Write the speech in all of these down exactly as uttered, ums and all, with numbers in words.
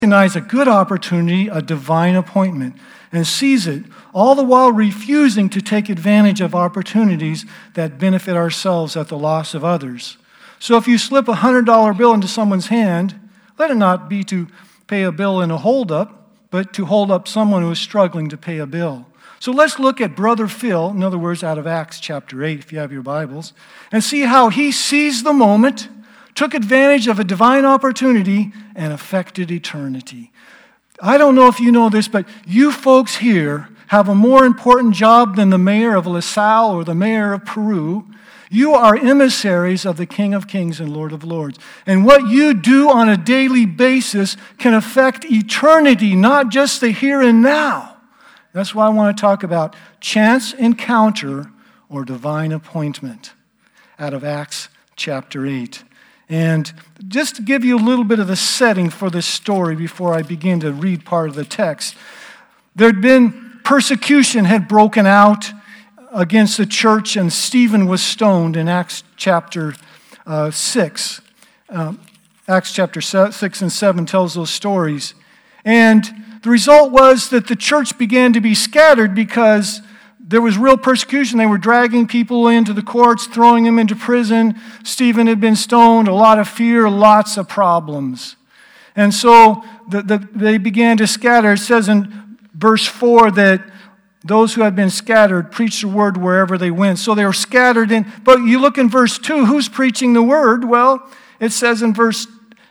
recognize a good opportunity, a divine appointment, and seize it, all the while refusing to take advantage of opportunities that benefit ourselves at the loss of others. So if you slip a one hundred dollar bill into someone's hand, let it not be to pay a bill in a holdup, but to hold up someone who is struggling to pay a bill. So let's look at Brother Phil, in other words, out of Acts chapter eight, if you have your Bibles, and see how he seized the moment, took advantage of a divine opportunity, and affected eternity. I don't know if you know this, but you folks here have a more important job than the mayor of LaSalle or the mayor of Peru. You are emissaries of the King of Kings and Lord of Lords. And what you do on a daily basis can affect eternity, not just the here and now. That's why I want to talk about chance encounter or divine appointment out of Acts chapter eight. And just to give you a little bit of the setting for this story before I begin to read part of the text, there'd been persecution had broken out against the church, and Stephen was stoned in Acts chapter uh, six. Um, Acts chapter six and seven tells those stories. And the result was that the church began to be scattered because there was real persecution. They were dragging people into the courts, throwing them into prison. Stephen had been stoned, a lot of fear, lots of problems. And so the, the, they began to scatter. It says in verse four that those who had been scattered preached the word wherever they went. So they were scattered in. But you look in verse two, who's preaching the word? Well, it says in verse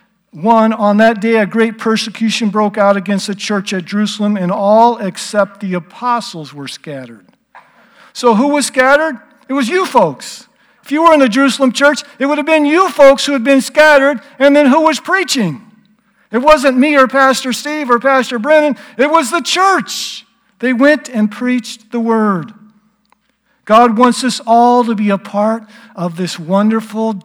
one, on that day a great persecution broke out against the church at Jerusalem, and all except the apostles were scattered. So who was scattered? It was you folks. If you were in the Jerusalem church, it would have been you folks who had been scattered, and then who was preaching? It wasn't me or Pastor Steve or Pastor Brennan. It was the church. They went and preached the word. God wants us all to be a part of this wonderful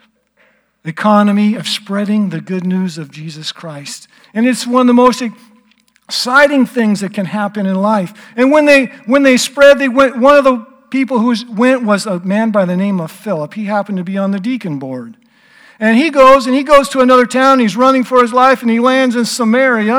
economy of spreading the good news of Jesus Christ. And it's one of the most exciting things that can happen in life. And when they when they spread, they went. One of the people who went was a man by the name of Philip. He happened to be on the deacon board. And he goes, and he goes to another town. He's running for his life, and he lands in Samaria.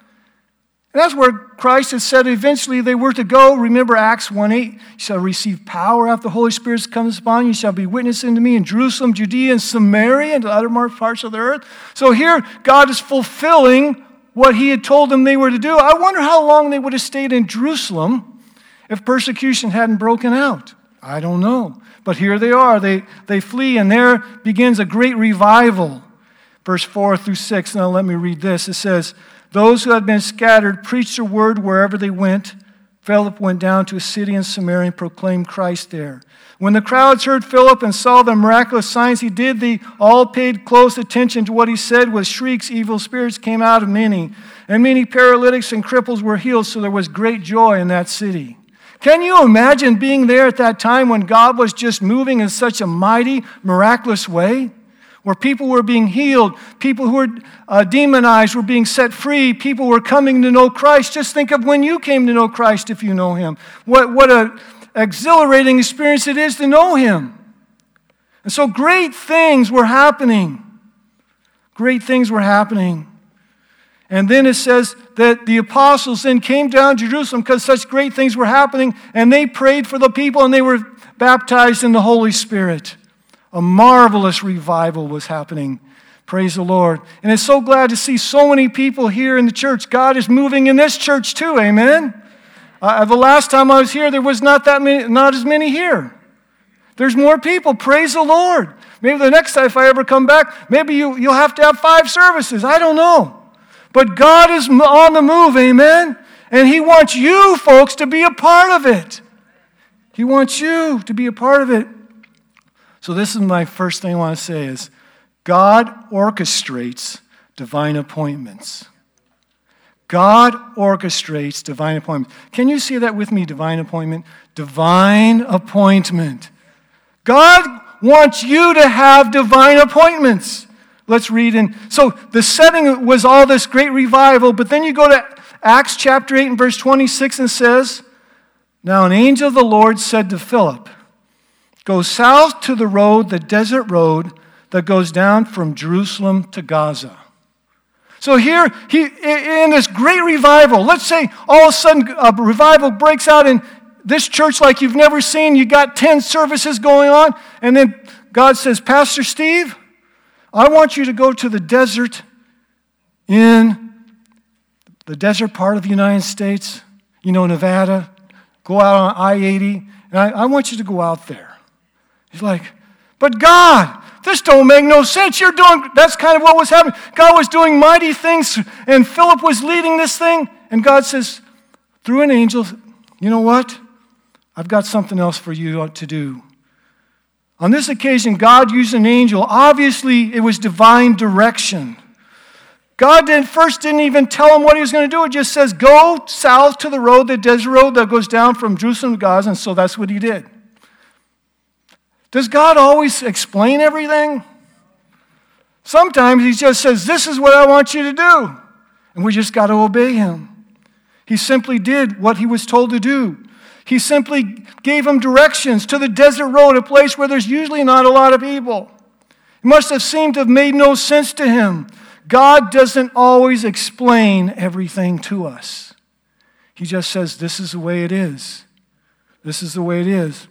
And that's where Christ had said eventually they were to go. Remember Acts one eight, you shall receive power after the Holy Spirit comes upon you. You shall be witness unto me in Jerusalem, Judea, and Samaria, and the uttermost parts of the earth. So here, God is fulfilling what he had told them they were to do. I wonder how long they would have stayed in Jerusalem if persecution hadn't broken out. I don't know. But here they are. They, they flee, and there begins a great revival. Verse four through six. Now let me read this. It says, those who had been scattered preached the word wherever they went. Philip went down to a city in Samaria and proclaimed Christ there. When the crowds heard Philip and saw the miraculous signs he did, they all paid close attention to what he said. With shrieks, evil spirits came out of many, and many paralytics and cripples were healed, so there was great joy in that city. Can you imagine being there at that time when God was just moving in such a mighty, miraculous way? Where people were being healed, people who were uh, demonized were being set free, people were coming to know Christ. Just think of when you came to know Christ if you know him. What, what an exhilarating experience it is to know him. And so great things were happening. Great things were happening. And then it says that the apostles then came down to Jerusalem because such great things were happening, and they prayed for the people, and they were baptized in the Holy Spirit. A marvelous revival was happening. Praise the Lord. And it's so glad to see so many people here in the church. God is moving in this church too, amen? Uh, the last time I was here, there was not that many, not as many here. There's more people. Praise the Lord. Maybe the next time if I ever come back, maybe you, you'll have to have five services. I don't know. But God is on the move, amen? And he wants you folks to be a part of it. He wants you to be a part of it. So this is my first thing I want to say is God orchestrates divine appointments. God orchestrates divine appointments. Can you see that with me, divine appointment? Divine appointment. God wants you to have divine appointments. Let's read in. So the setting was all this great revival, but then you go to Acts chapter eight and verse twenty-six and says, now an angel of the Lord said to Philip, go south to the road, the desert road that goes down from Jerusalem to Gaza. So here, he in this great revival, let's say all of a sudden a revival breaks out in this church like you've never seen. You got ten services going on, and then God says, Pastor Steve, I want you to go to the desert in the desert part of the United States, you know, Nevada, go out on I eighty, and I, I want you to go out there. He's like, but God, this don't make no sense. You're doing, that's kind of what was happening. God was doing mighty things, and Philip was leading this thing, and God says, through an angel, you know what? I've got something else for you to do. On this occasion, God used an angel. Obviously, it was divine direction. God didn't, first didn't even tell him what he was going to do. It just says, go south to the road, the desert road that goes down from Jerusalem to Gaza, and so that's what he did. Does God always explain everything? Sometimes he just says, this is what I want you to do. And we just got to obey him. He simply did what he was told to do. He simply gave him directions to the desert road, a place where there's usually not a lot of people. It must have seemed to have made no sense to him. God doesn't always explain everything to us. He just says, this is the way it is. This is the way it is.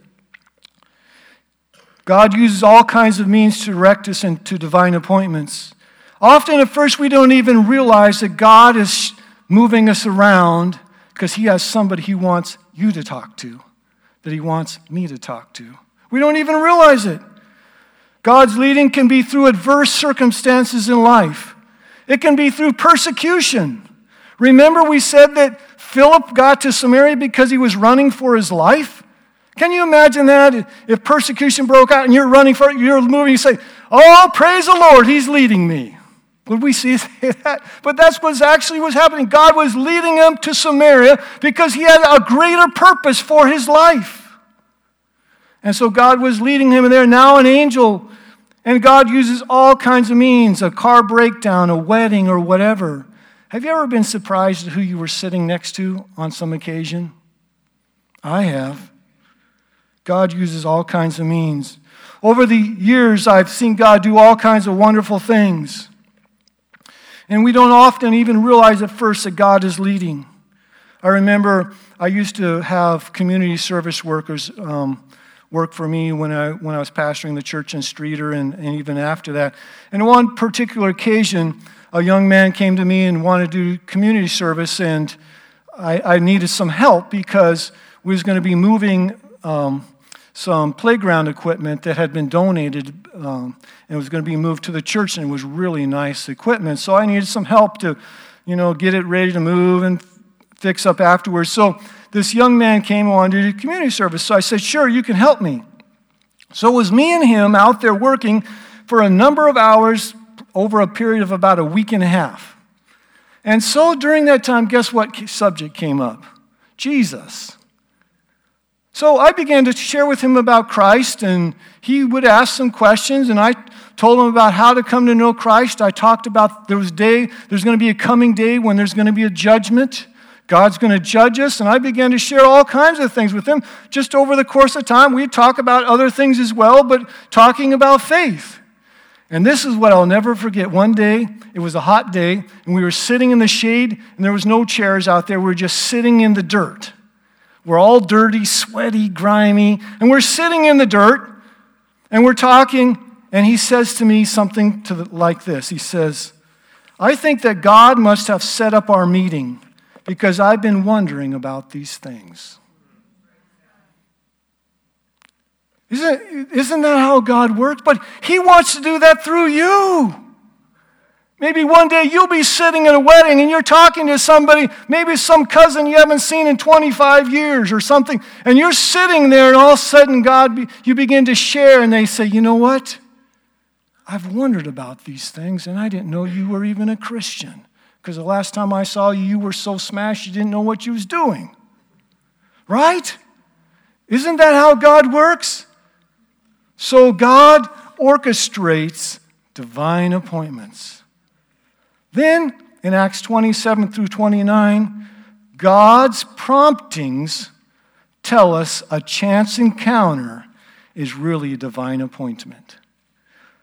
God uses all kinds of means to direct us into divine appointments. Often at first we don't even realize that God is moving us around because he has somebody he wants you to talk to, that he wants me to talk to. We don't even realize it. God's leading can be through adverse circumstances in life. It can be through persecution. Remember we said that Philip got to Samaria because he was running for his life? Can you imagine that? If persecution broke out and you're running for it, you're moving, you say, oh, praise the Lord, he's leading me. Would we see that? But that's what actually was happening. God was leading him to Samaria because he had a greater purpose for his life. And so God was leading him there. Now an angel, and God uses all kinds of means, a car breakdown, a wedding, or whatever. Have you ever been surprised at who you were sitting next to on some occasion? I have. God uses all kinds of means. Over the years, I've seen God do all kinds of wonderful things. And we don't often even realize at first that God is leading. I remember I used to have community service workers um, work for me when I when I was pastoring the church in Streeter and, and even after that. And on one particular occasion, a young man came to me and wanted to do community service, and I, I needed some help because we was going to be moving um, some playground equipment that had been donated um, and was going to be moved to the church, and it was really nice equipment. So I needed some help to, you know, get it ready to move and fix up afterwards. So this young man came on to do community service. So I said, sure, you can help me. So it was me and him out there working for a number of hours over a period of about a week and a half. And so during that time, guess what subject came up? Jesus. So I began to share with him about Christ, and he would ask some questions, and I told him about how to come to know Christ. I talked about there was day, there's going to be a coming day when there's going to be a judgment. God's going to judge us, and I began to share all kinds of things with him. Just over the course of time, we'd talk about other things as well, but talking about faith. And this is what I'll never forget. One day, it was a hot day, and we were sitting in the shade, and there was no chairs out there. We were just sitting in the dirt. We're all dirty, sweaty, grimy, and we're sitting in the dirt, and we're talking, and he says to me something to the, like this. He says, I think that God must have set up our meeting because I've been wondering about these things. Isn't, isn't that how God works? But he wants to do that through you. Maybe one day you'll be sitting at a wedding and you're talking to somebody, maybe some cousin you haven't seen in twenty-five years or something, and you're sitting there and all of a sudden God, be, you begin to share and they say, you know what? I've wondered about these things and I didn't know you were even a Christian because the last time I saw you, you were so smashed you didn't know what you was doing. Right? Isn't that how God works? So God orchestrates divine appointments. Then, in Acts twenty-seven through twenty-nine, God's promptings tell us a chance encounter is really a divine appointment.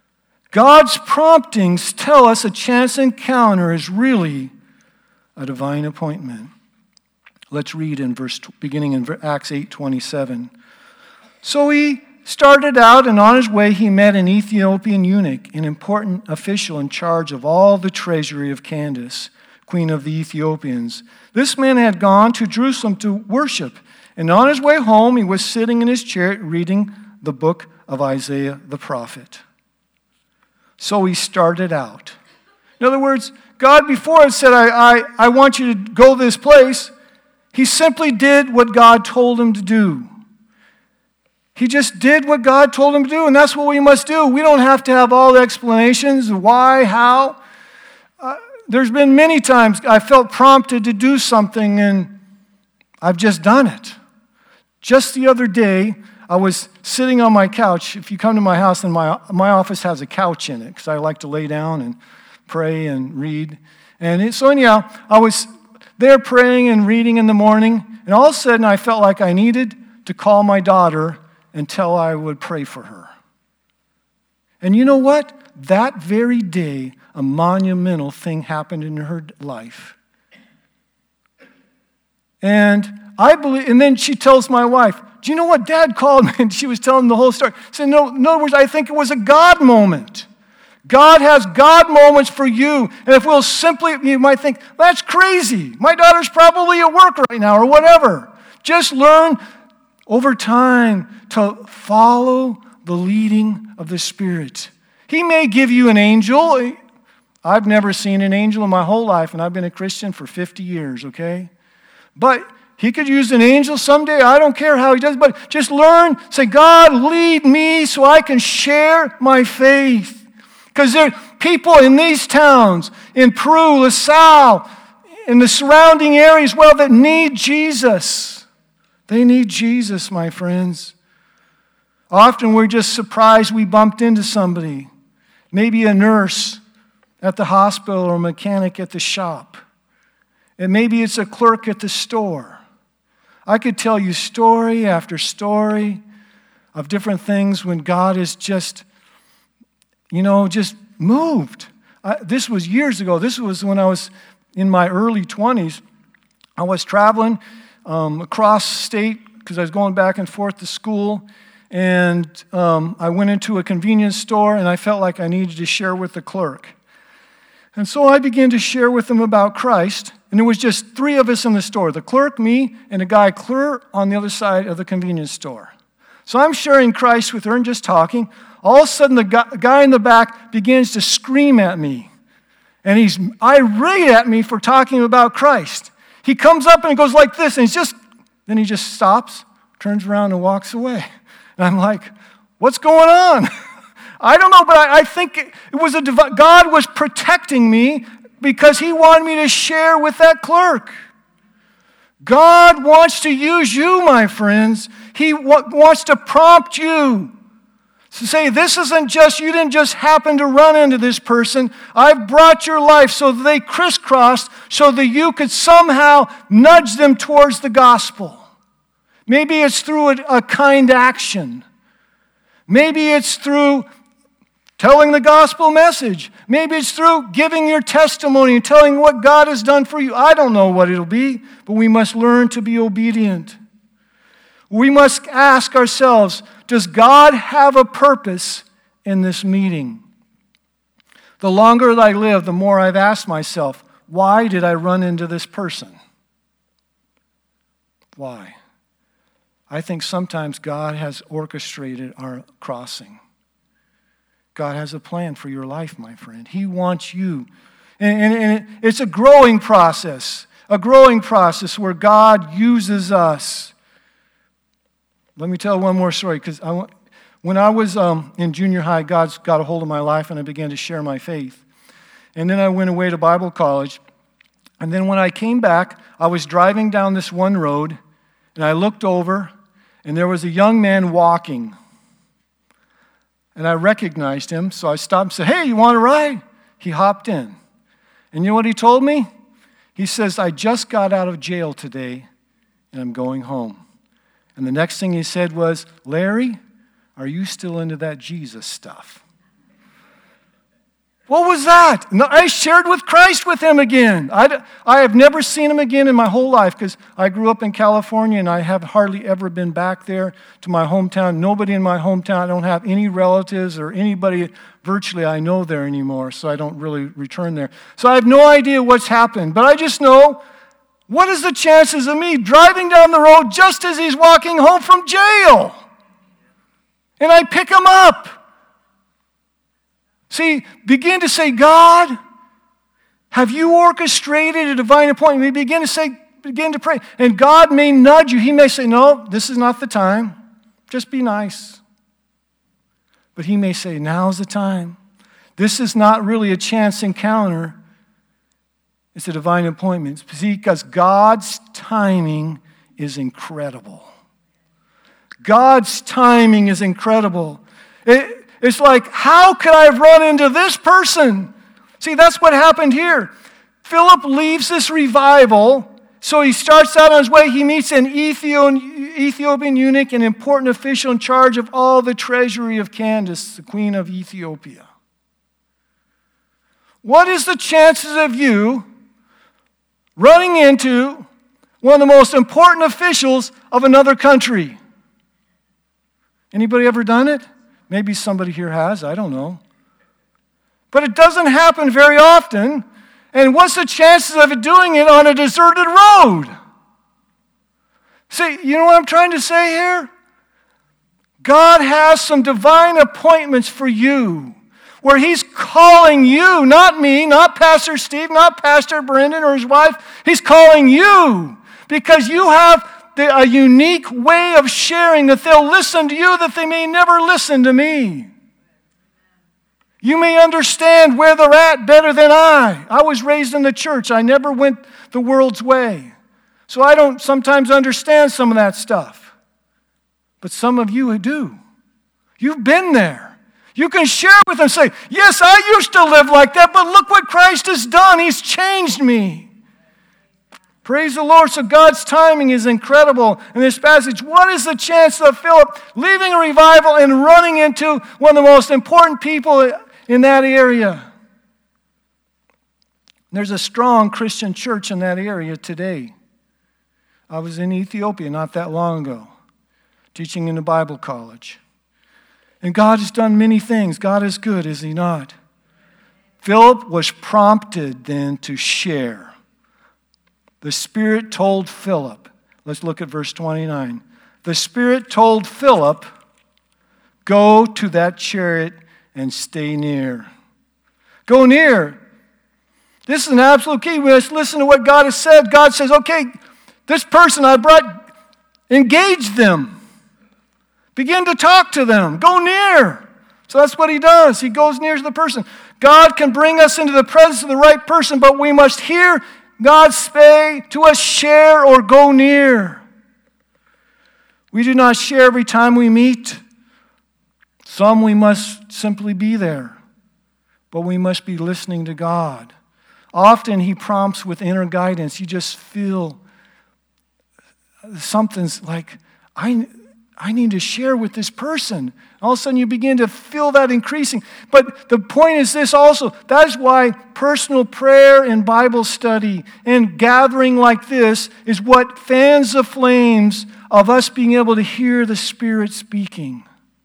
God's promptings tell us a chance encounter is really a divine appointment. Let's read in verse beginning in Acts eight twenty-seven. So he started out, and on his way he met an Ethiopian eunuch, an important official in charge of all the treasury of Candace, queen of the Ethiopians. This man had gone to Jerusalem to worship, and on his way home he was sitting in his chair reading the book of Isaiah the prophet. So he started out. In other words, God before had said, I, I, I want you to go this place. He simply did what God told him to do. He just did what God told him to do, and that's what we must do. We don't have to have all the explanations, why, how. Uh, there's been many times I felt prompted to do something, and I've just done it. Just the other day, I was sitting on my couch. If you come to my house, and my, my office has a couch in it, because I like to lay down and pray and read. And it, so anyhow, I was there praying and reading in the morning, and all of a sudden I felt like I needed to call my daughter until I would pray for her. And you know what? That very day, a monumental thing happened in her life. And I believe, and then she tells my wife, do you know what? Dad called me, and she was telling the whole story. She said, no, in other words, I think it was a God moment. God has God moments for you. And if we'll simply, you might think, that's crazy. My daughter's probably at work right now or whatever. Just learn over time to follow the leading of the Spirit. He may give you an angel. I've never seen an angel in my whole life, and I've been a Christian for fifty years, okay? But he could use an angel someday. I don't care how he does, but just learn, say, God, lead me so I can share my faith. Because there are people in these towns, in Peru, La Salle, in the surrounding areas, well, that need Jesus. They need Jesus, my friends. Often we're just surprised we bumped into somebody. Maybe a nurse at the hospital or a mechanic at the shop. And maybe it's a clerk at the store. I could tell you story after story of different things when God is just, you know, just moved. I, this was years ago. This was when I was in my early twenties. I was traveling um, across state because I was going back and forth to school. And um, I went into a convenience store, and I felt like I needed to share with the clerk. And so I began to share with them about Christ. And there was just three of us in the store, the clerk, me, and a guy clear on the other side of the convenience store. So I'm sharing Christ with her and just talking. All of a sudden, the guy in the back begins to scream at me. And he's irate at me for talking about Christ. He comes up and goes like this, and he's just, then he just stops, turns around, and walks away. And I'm like, what's going on? I don't know, but I, I think it, it was a div- God was protecting me because he wanted me to share with that clerk. God wants to use you, my friends. He w- wants to prompt you. To say, this isn't just, you didn't just happen to run into this person. I've brought your life so that they crisscrossed so that you could somehow nudge them towards the gospel. Maybe it's through a, a kind action. Maybe it's through telling the gospel message. Maybe it's through giving your testimony and telling what God has done for you. I don't know what it'll be, but we must learn to be obedient. We must ask ourselves, does God have a purpose in this meeting? The longer that I live, the more I've asked myself, why did I run into this person? Why? I think sometimes God has orchestrated our crossing. God has a plan for your life, my friend. He wants you. And, and, and it's a growing process, a growing process where God uses us. Let me tell one more story, because I want, when I was um, in junior high, God's got a hold of my life, and I began to share my faith. And then I went away to Bible college. And then when I came back, I was driving down this one road, and I looked over, and there was a young man walking. And I recognized him, so I stopped and said, hey, you want a ride? He hopped in. And you know what he told me? He says, I just got out of jail today, and I'm going home. And the next thing he said was, Larry, are you still into that Jesus stuff? What was that? No, I shared with Christ with him again. I, I have never seen him again in my whole life because I grew up in California and I have hardly ever been back there to my hometown. Nobody in my hometown. I don't have any relatives or anybody virtually I know there anymore, so I don't really return there. So I have no idea what's happened, but I just know, what is the chances of me driving down the road just as he's walking home from jail? And I pick him up. See, begin to say, God, have you orchestrated a divine appointment? We begin to say, begin to pray. And God may nudge you. He may say, no, this is not the time. Just be nice. But he may say, now's the time. This is not really a chance encounter. It's a divine appointment. See, because God's timing is incredible. God's timing is incredible. It, It's like, how could I have run into this person? See, that's what happened here. Philip leaves this revival, so he starts out on his way. He meets an Ethiopian eunuch, an important official in charge of all the treasury of Candace, the queen of Ethiopia. What is the chances of you running into one of the most important officials of another country? Anybody ever done it? Maybe somebody here has, I don't know. But it doesn't happen very often. And what's the chances of it doing it on a deserted road? See, you know what I'm trying to say here? God has some divine appointments for you, where he's calling you, not me, not Pastor Steve, not Pastor Brendan or his wife. He's calling you because you have a unique way of sharing that they'll listen to you that they may never listen to me. You may understand where they're at better than I. I was raised in the church. I never went the world's way. So I don't sometimes understand some of that stuff. But some of you do. You've been there. You can share with them and say, yes, I used to live like that, but look what Christ has done. He's changed me. Praise the Lord. So God's timing is incredible in this passage. What is the chance of Philip leaving a revival and running into one of the most important people in that area? There's a strong Christian church in that area today. I was in Ethiopia not that long ago, teaching in a Bible college. And God has done many things. God is good, is he not? Philip was prompted then to share. The Spirit told Philip, let's look at verse twenty-nine. The Spirit told Philip, go to that chariot and stay near. Go near. This is an absolute key. We must listen to what God has said. God says, okay, this person I brought, engage them. Begin to talk to them. Go near. So that's what he does. He goes near to the person. God can bring us into the presence of the right person, but we must hear God say to us, share or go near. We do not share every time we meet. Some we must simply be there, but we must be listening to God. Often he prompts with inner guidance. You just feel something's like, I, I need to share with this person. All of a sudden you begin to feel that increasing. But the point is this also. That is why personal prayer and Bible study and gathering like this is what fans the flames of us being able to hear the Spirit speaking.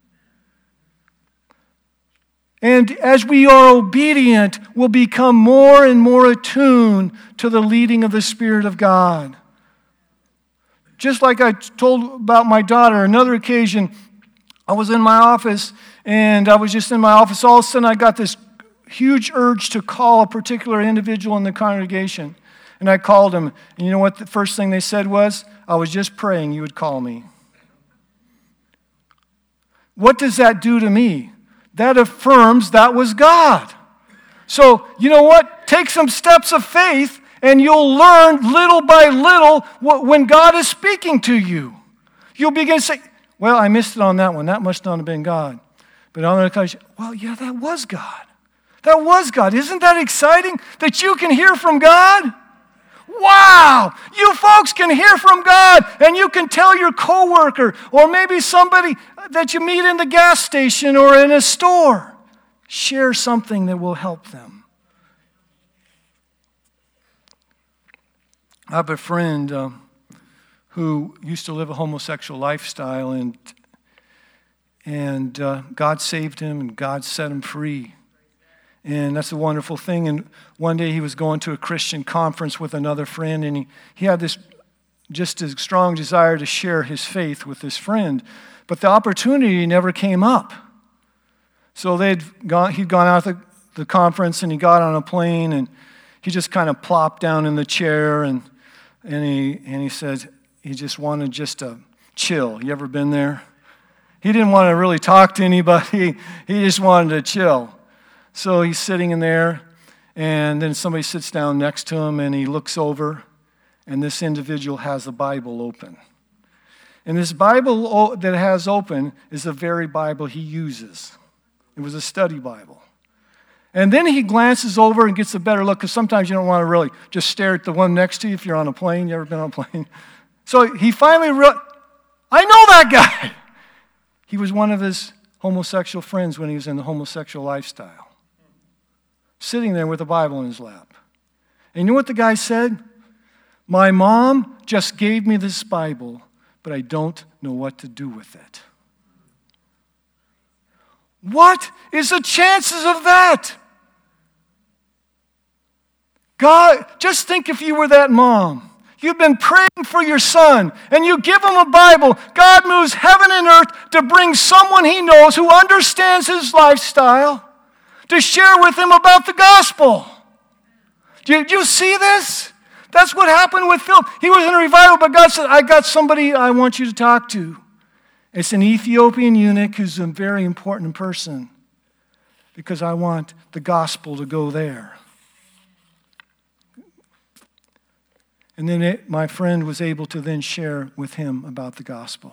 And as we are obedient, we'll become more and more attuned to the leading of the Spirit of God. Just like I told about my daughter, another occasion, I was in my office, and I was just in my office. All of a sudden, I got this huge urge to call a particular individual in the congregation. And I called him, and you know what the first thing they said was? I was just praying you would call me. What does that do to me? That affirms that was God. So, you know what? Take some steps of faith, and you'll learn little by little when God is speaking to you. You'll begin to say, well, I missed it on that one. That must not have been God. But on the occasion, well, yeah, that was God. That was God. Isn't that exciting that you can hear from God? Wow! You folks can hear from God, and you can tell your coworker or maybe somebody that you meet in the gas station or in a store. Share something that will help them. I have a friend uh, who used to live a homosexual lifestyle, and and uh, God saved him, and God set him free. And that's a wonderful thing. And one day he was going to a Christian conference with another friend, and he, he had this just a strong desire to share his faith with his friend. But the opportunity never came up. So they'd gone, he'd gone out to the, the conference, and he got on a plane, and he just kind of plopped down in the chair, and and he and he said he just wanted just to chill. You ever been there? He didn't want to really talk to anybody. He just wanted to chill. So he's sitting in there, and then somebody sits down next to him, and he looks over, and this individual has a Bible open. And this Bible that has open is the very Bible he uses. It was a study Bible. And then he glances over and gets a better look, because sometimes you don't want to really just stare at the one next to you if you're on a plane. You ever been on a plane? So he finally, re- I know that guy. He was one of his homosexual friends when he was in the homosexual lifestyle, sitting there with a Bible in his lap. And you know what the guy said? My mom just gave me this Bible, but I don't know what to do with it. What is the chances of that? God, just think if you were that mom. You've been praying for your son, and you give him a Bible. God moves heaven and earth to bring someone he knows who understands his lifestyle to share with him about the gospel. Do you, do you see this? That's what happened with Philip. He was in a revival, but God said, I got somebody I want you to talk to. It's an Ethiopian eunuch who's a very important person, because I want the gospel to go there. And then it, my friend was able to then share with him about the gospel.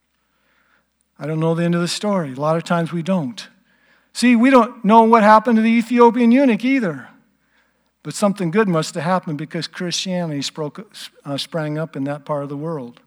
I don't know the end of the story. A lot of times we don't. See, we don't know what happened to the Ethiopian eunuch either. But something good must have happened, because Christianity spoke, uh, sprang up in that part of the world.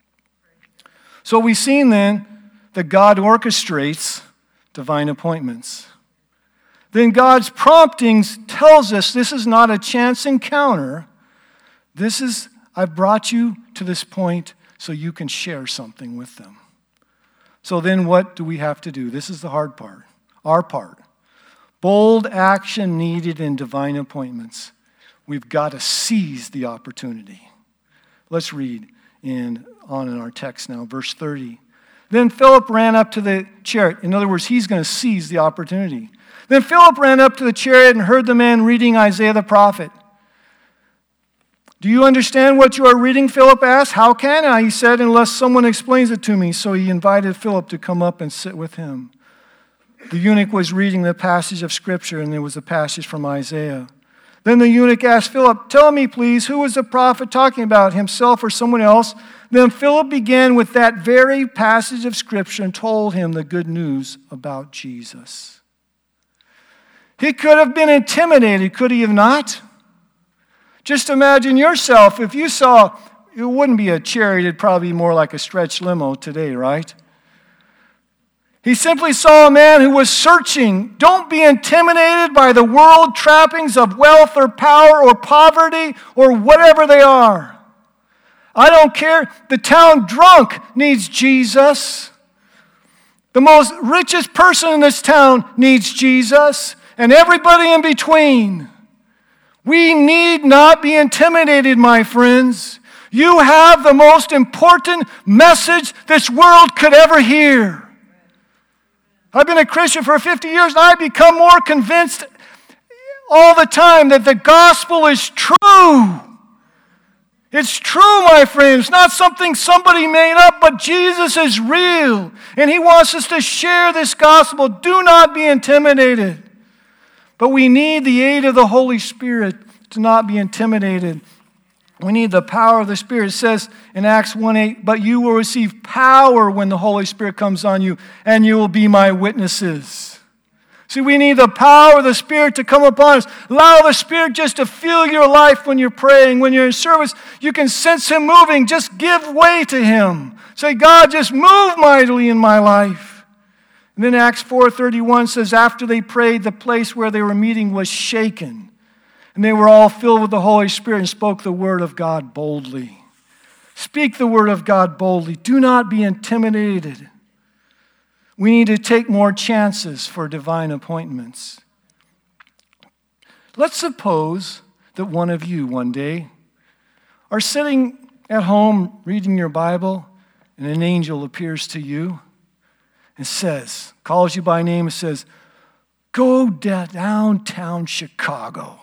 So we've seen then that God orchestrates divine appointments. Then God's promptings tells us this is not a chance encounter. This is, I've brought you to this point so you can share something with them. So then what do we have to do? This is the hard part, our part. Bold action needed in divine appointments. We've got to seize the opportunity. Let's read in, on in our text now, verse thirty. Then Philip ran up to the chariot. In other words, he's going to seize the opportunity. Then Philip ran up to the chariot and heard the man reading Isaiah the prophet. Do you understand what you are reading? Philip asked. How can I? He said, unless someone explains it to me. So he invited Philip to come up and sit with him. The eunuch was reading the passage of Scripture, and there was a passage from Isaiah. Then the eunuch asked Philip, tell me, please, who was the prophet talking about, himself or someone else? Then Philip began with that very passage of Scripture and told him the good news about Jesus. He could have been intimidated, could he have not? Just imagine yourself, if you saw, it wouldn't be a chariot, it'd probably be more like a stretch limo today, right? He simply saw a man who was searching. Don't be intimidated by the world trappings of wealth or power or poverty or whatever they are. I don't care. The town drunk needs Jesus. The most richest person in this town needs Jesus, and everybody in between. We need not be intimidated, my friends. You have the most important message this world could ever hear. I've been a Christian for fifty years, and I've become more convinced all the time that the gospel is true. It's true, my friends, not something somebody made up, but Jesus is real, and he wants us to share this gospel. Do not be intimidated. But we need the aid of the Holy Spirit to not be intimidated. We need the power of the Spirit. It says in Acts one eight, but you will receive power when the Holy Spirit comes on you, and you will be my witnesses. See, we need the power of the Spirit to come upon us. Allow the Spirit just to fill your life when you're praying. When you're in service, you can sense him moving. Just give way to him. Say, God, just move mightily in my life. And then Acts four thirty-one says, after they prayed, the place where they were meeting was shaken. And they were all filled with the Holy Spirit and spoke the word of God boldly. Speak the word of God boldly. Do not be intimidated. We need to take more chances for divine appointments. Let's suppose that one of you one day are sitting at home reading your Bible and an angel appears to you and says, calls you by name and says, go downtown Chicago.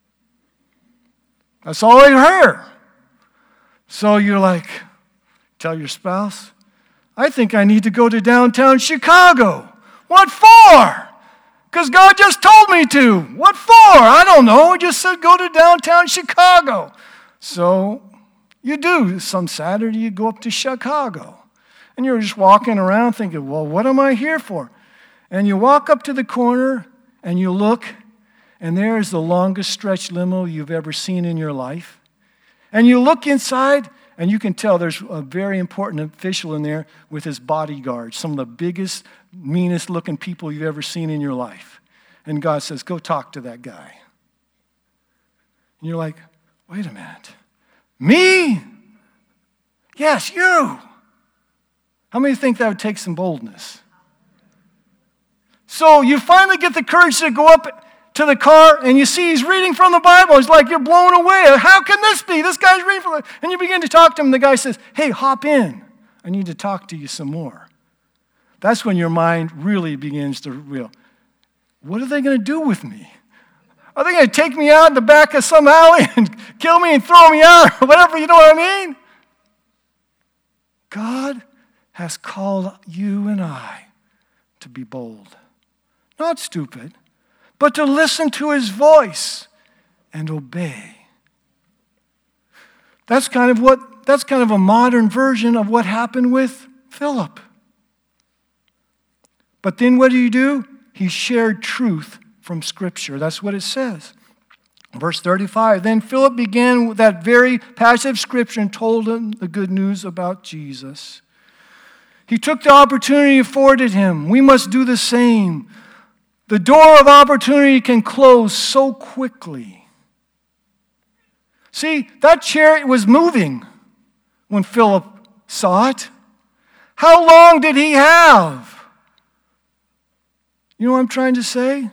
That's all I heard. So you're like, tell your spouse, I think I need to go to downtown Chicago. What for? Because God just told me to. What for? I don't know. He just said go to downtown Chicago. So you do. Some Saturday you go up to Chicago. And you're just walking around thinking, well, what am I here for? And you walk up to the corner and you look, and there's the longest stretch limo you've ever seen in your life. And you look inside, and you can tell there's a very important official in there with his bodyguards, some of the biggest, meanest looking people you've ever seen in your life. And God says, go talk to that guy. And you're like, wait a minute. Me? Yes, you. How many think that would take some boldness? So you finally get the courage to go up to the car, and you see he's reading from the Bible. It's like you're blown away. How can this be? This guy's reading from the... And you begin to talk to him, and the guy says, hey, hop in. I need to talk to you some more. That's when your mind really begins to real. What are they going to do with me? Are they going to take me out in the back of some alley and kill me and throw me out or whatever, you know what I mean? God has called you and I to be bold. Not stupid, but to listen to his voice and obey. That's kind of what that's kind of a modern version of what happened with Philip. But then what did he do? He shared truth from Scripture. That's what it says. Verse thirty-five, then Philip began with that very passage of Scripture and told him the good news about Jesus. He took the opportunity afforded him. We must do the same. The door of opportunity can close so quickly. See, that chariot was moving when Philip saw it. How long did he have? You know what I'm trying to say?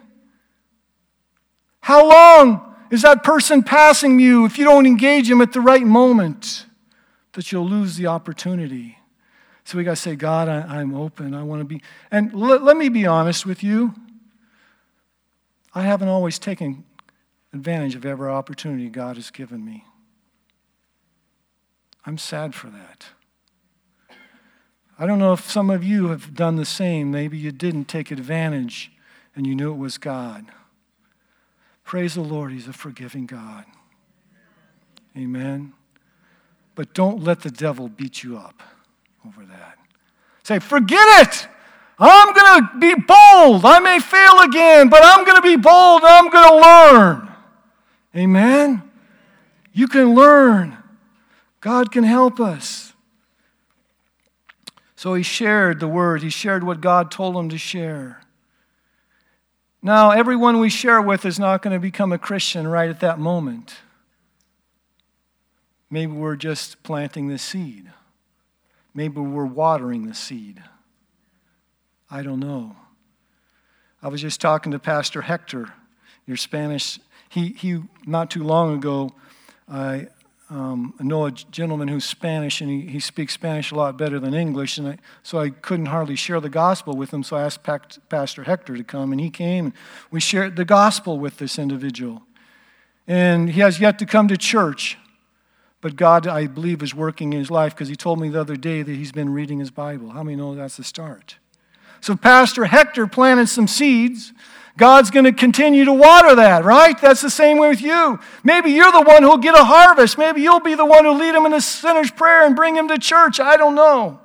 How long is that person passing you if you don't engage him at the right moment? That you'll lose the opportunity. So we got to say, God, I, I'm open. I want to be. And let, let me be honest with you. I haven't always taken advantage of every opportunity God has given me. I'm sad for that. I don't know if some of you have done the same. Maybe you didn't take advantage and you knew it was God. Praise the Lord, he's a forgiving God. Amen. But don't let the devil beat you up over that. Say, forget it. I'm going to be bold. I may fail again, but I'm going to be bold and I'm going to learn. Amen? You can learn. God can help us. So he shared the word. He shared what God told him to share. Now, everyone we share with is not going to become a Christian right at that moment. Maybe we're just planting the seed. Maybe we're watering the seed. I don't know. I was just talking to Pastor Hector, your Spanish. He, he not too long ago, I um, know a gentleman who's Spanish, and he, he speaks Spanish a lot better than English, and I, so I couldn't hardly share the gospel with him, so I asked Pastor Hector to come, and he came, and we shared the gospel with this individual. And he has yet to come to church, but God, I believe, is working in his life, because he told me the other day that he's been reading his Bible. How many know that's the start? So Pastor Hector planted some seeds. God's going to continue to water that, right? That's the same way with you. Maybe you're the one who'll get a harvest. Maybe you'll be the one who'll lead him in the sinner's prayer and bring him to church. I don't know.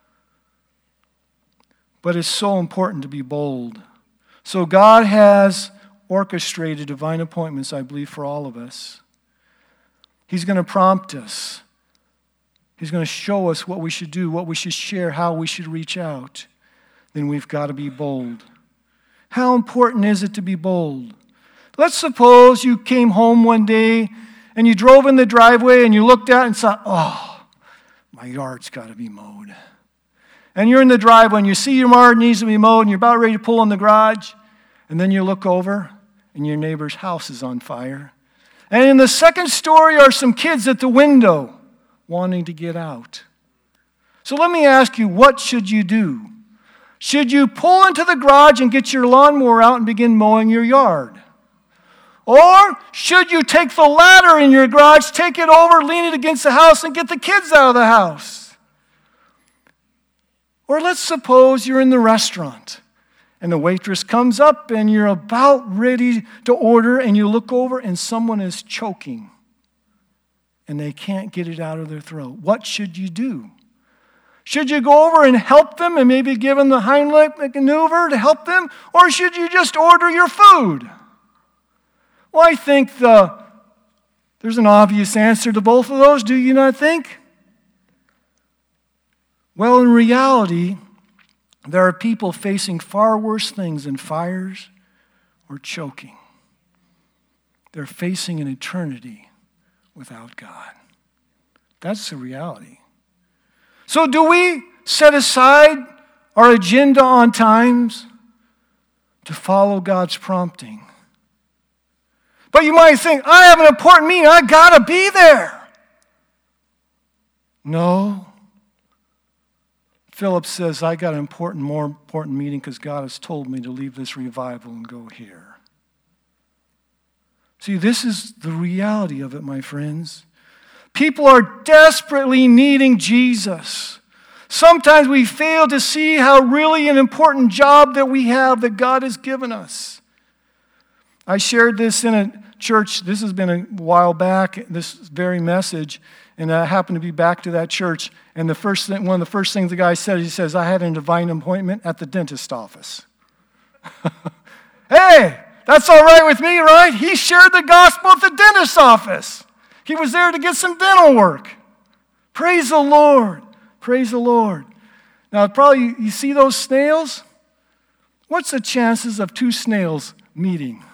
But it's so important to be bold. So God has orchestrated divine appointments, I believe, for all of us. He's going to prompt us. He's going to show us what we should do, what we should share, how we should reach out. then we've got to be bold. How important is it to be bold? Let's suppose you came home one day and you drove in the driveway and you looked out and saw, oh, my yard's got to be mowed. And you're in the driveway and you see your yard needs to be mowed and you're about ready to pull in the garage. And then you look over and your neighbor's house is on fire. And in the second story are some kids at the window wanting to get out. So let me ask you, what should you do? Should you pull into the garage and get your lawnmower out and begin mowing your yard? Or should you take the ladder in your garage, take it over, lean it against the house, and get the kids out of the house? Or let's suppose you're in the restaurant and the waitress comes up and you're about ready to order and you look over and someone is choking and they can't get it out of their throat. What should you do? Should you go over and help them and maybe give them the Heimlich maneuver to help them? Or should you just order your food? Well, I think the, there's an obvious answer to both of those, do you not think? Well, in reality, there are people facing far worse things than fires or choking. They're facing an eternity without God. That's the reality. So do we set aside our agenda on times to follow God's prompting? But you might think, I have an important meeting, I gotta be there. No. Philip says, I got an important, more important meeting because God has told me to leave this revival and go here. See, this is the reality of it, my friends. People are desperately needing Jesus. Sometimes we fail to see how really an important job that we have that God has given us. I shared this in a church, this has been a while back, this very message, and I happened to be back to that church, and the first thing, one of the first things the guy said, he says, I had a divine appointment at the dentist office. Hey, that's all right with me, right? He shared the gospel at the dentist's office. He was there to get some dental work. Praise the Lord. Praise the Lord. Now, probably you see those snails? What's the chances of two snails meeting?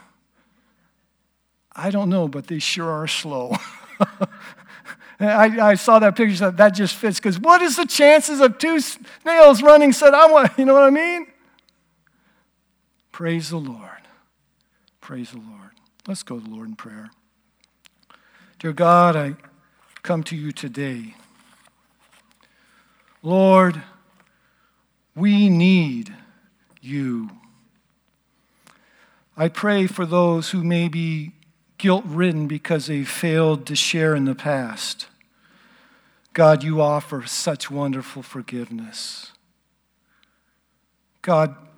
I don't know, but they sure are slow. I, I saw that picture, so that just fits, because what is the chances of two snails running, said, I want, you know what I mean? Praise the Lord. Praise the Lord. Let's go to the Lord in prayer. Dear God, I come to you today. Lord, we need you. I pray for those who may be guilt-ridden because they failed to share in the past. God, you offer such wonderful forgiveness. God,